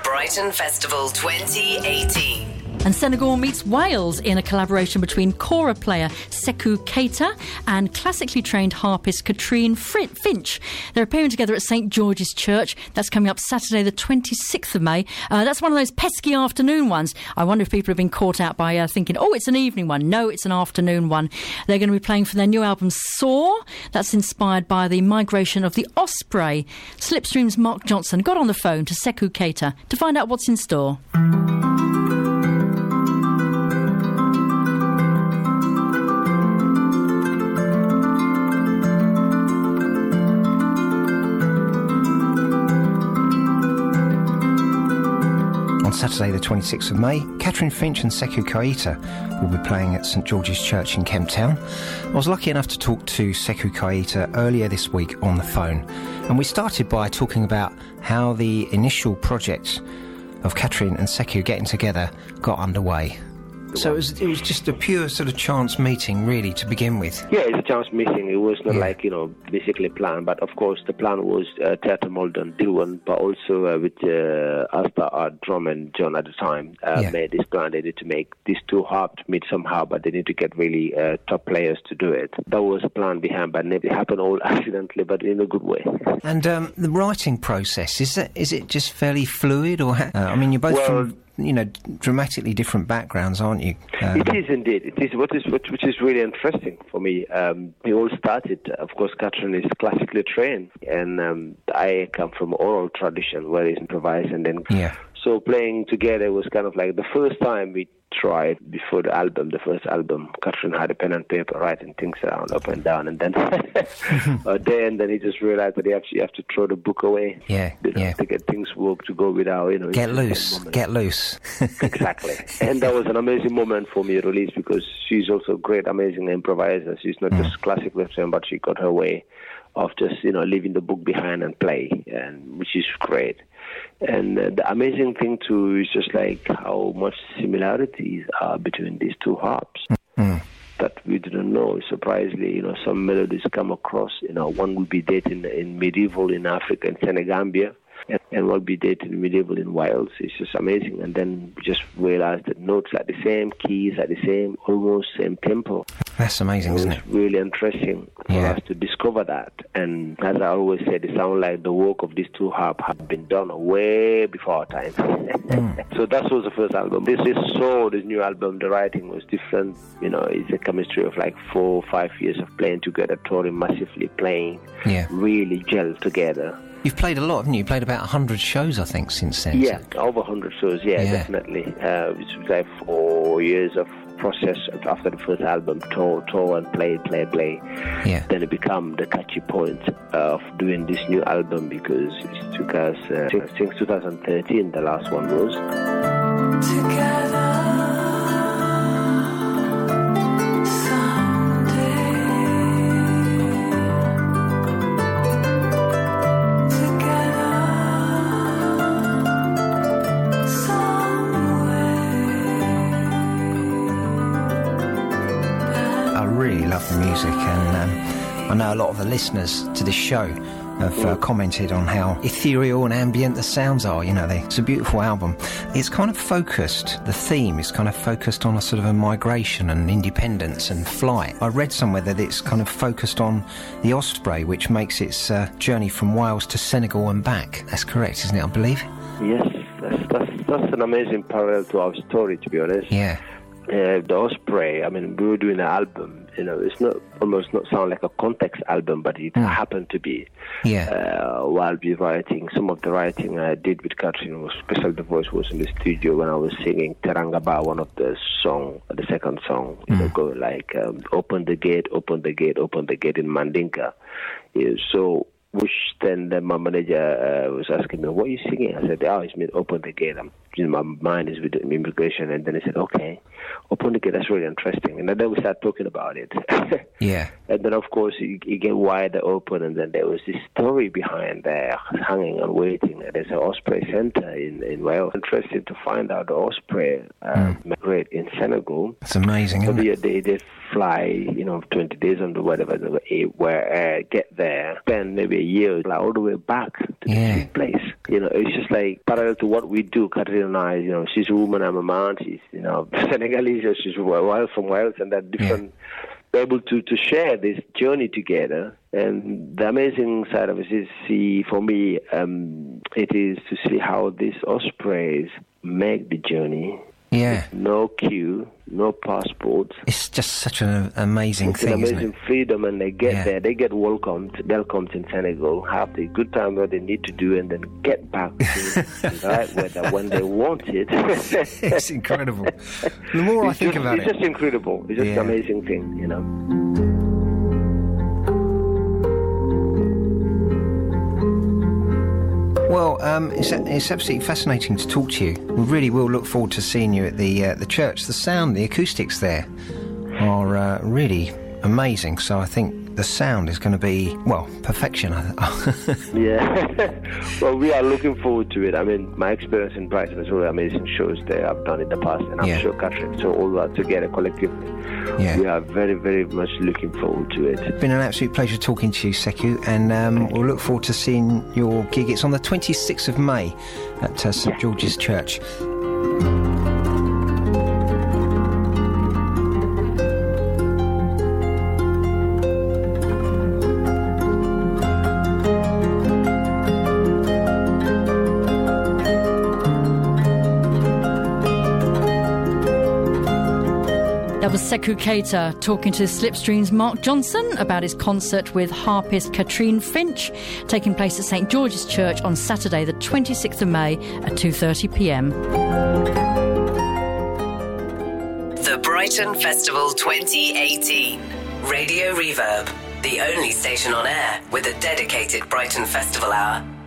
Brighton Festival 2018. And Senegal meets Wales in a collaboration between kora player Sekou Keita and classically trained harpist Katrine Finch. They're appearing together at St George's Church. That's coming up Saturday the 26th of May. That's one of those pesky afternoon ones. I wonder if people have been caught out by thinking, oh, it's an evening one. No, it's an afternoon one. They're going to be playing for their new album Soar. That's inspired by the migration of the osprey. Slipstream's Mark Johnson got on the phone to Sekou Keita to find out what's in store. On Saturday the 26th of May, Katrine Finch and Sekou Keita will be playing at St George's Church in Kemp Town. I was lucky enough to talk to Sekou Keita earlier this week on the phone, and we started by talking about how the initial project of Katrine and Sekou getting together got underway. So it was just a pure sort of chance meeting, really, to begin with. Yeah, it's a chance meeting. It was not basically planned. But of course, the plan was Theatre Malden, Dilwan, but also with Asta, our drum and John at the time, made this plan. They need to make these two harps meet somehow, but they need to get really top players to do it. That was a plan behind, but it happened all accidentally, but in a good way. And the writing process, is it just fairly fluid? Or I mean, you're both from dramatically different backgrounds, aren't you? It is indeed. It is which is really interesting for me. We all started, of course, Katrine is classically trained, and I come from oral tradition where it's improvised, and then so playing together was kind of like the first time we tried before the first album. Katrine had a pen and paper writing things around up and down, and then then he just realized that you have to throw the book away. To get things work to go without get loose. Exactly. And that was an amazing moment for me, release, because she's also a great, amazing improviser. She's not just classical trained, but she got her way of just leaving the book behind and play, and which is great. And the amazing thing too is just like how much similarities are between these two harps that we didn't know. Surprisingly, some melodies come across. One would be dated in medieval in Africa, in Senegambia, and one would be dated in medieval in Wales. It's just amazing. And then we just realized that notes are the same, keys are the same, almost same tempo. That's amazing, isn't it? It was really interesting for us to discover that. And as I always said, it sounds like the work of these two harps have been done way before our time. So that was the first album. This new album, the writing was different. It's a chemistry of like 4 or 5 years of playing together, touring massively, playing, really gelled together. You've played a lot, haven't you? You've played about 100 shows, I think, since then. Yeah, over 100 shows, definitely. It's like 4 years of process after the first album, tour and play. Yeah. Then it became the catchy point of doing this new album, because it took us, since 2013, the last one was. Together. The music, and I know a lot of the listeners to this show have commented on how ethereal and ambient the sounds are. It's a beautiful album. It's kind of focused, the theme is kind of focused on a sort of a migration and independence and flight. I read somewhere that it's kind of focused on the osprey, which makes its journey from Wales to Senegal and back. That's correct, isn't it, I believe? Yes, that's an amazing parallel to our story, to be honest. Yeah. The osprey, I mean, we were doing an album, it's not sound like a context album, but it happened to be. Yeah. While we writing, some of the writing I did with Katrine was special. The voice was in the studio when I was singing Terangaba, one of the song, the second song, go like, open the gate in Mandinka. So, which then my manager was asking me, what are you singing? I said, it's mean open the gate. My mind is with immigration. And then he said, okay, open the gate, that's really interesting. And then we started talking about it. Yeah. And then, of course, you get wider open, and then there was this story behind there, hanging and waiting. And there's an osprey center in Wales. Interesting to find out the osprey migrate in Senegal. It's amazing, isn't it? They fly, 20 days on the whatever, get there, spend maybe a year, all the way back to the same place. You know, it's just like parallel to what we do, Katrina and I, you know, she's a woman, I'm a man, she's, you know, Senegalese, she's Wales from Wales, and that different, able to share this journey together. And the amazing side of it is, for me, it is to see how these ospreys make the journey. Yeah. No queue, no passports. It's just such an amazing thing, It's an amazing isn't it? freedom, and they get there, they get welcomed in Senegal, have the good time that they need to do, and then get back to the right weather when they want it. It's incredible. The more I think about it... It's just incredible. It's just an amazing thing, you know. Well, it's absolutely fascinating to talk to you. We really will look forward to seeing you at the church. The sound, the acoustics there are really amazing. So I think the sound is going to be, well, perfection. Yeah. Well, we are looking forward to it. I mean, my experience in Brighton is really amazing shows that I've done in the past, and I'm sure Catherine, so all that together collectively, we are very, very much looking forward to it. It's been an absolute pleasure talking to you, Sekou, and we'll look forward to seeing your gig. It's on the 26th of May at St George's Church. That was Sekou Keita talking to Slipstream's Mark Johnson about his concert with harpist Katrine Finch, taking place at St George's Church on Saturday the 26th of May at 2:30pm. The Brighton Festival 2018. Radio Reverb, the only station on air with a dedicated Brighton Festival hour.